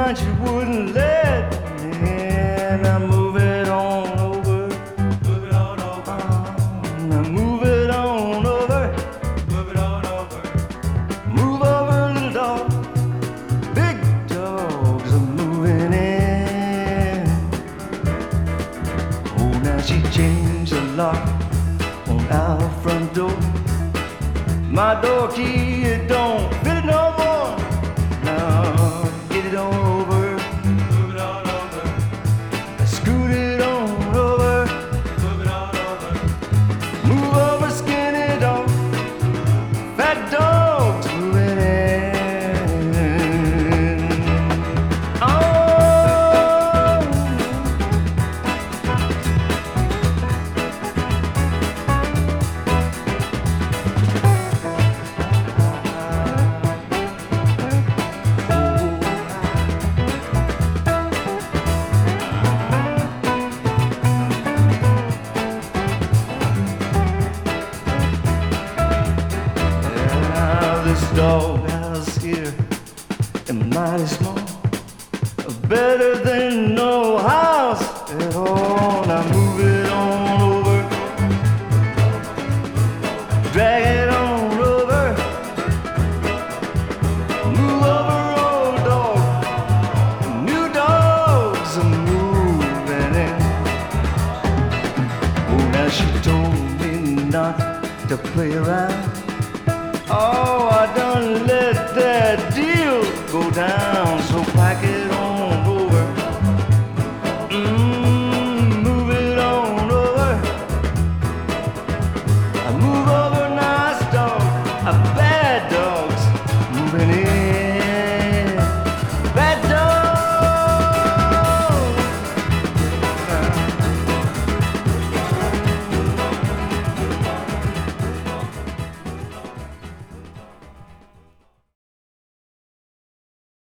mind she wouldn't let me in. I move it on over, move it on over. I move it on over, move it on over. Move over, little dog. Big dogs are moving in. Oh, now she changed the lock on our front door. My door key, it don't fit it no more. Now get it on over, move it on over. Scoot it on over, move it on over. Move over, skinny dog, fat dogs moving in. Oh. This doghouse here is mighty small, better than no house at all. Now move it on over, drag it on over, move over, old dog. New dogs are moving in. Oh, now she told me not to play around. Oh, I done let that deal go down, so pack it on over. Move it on over. I move over.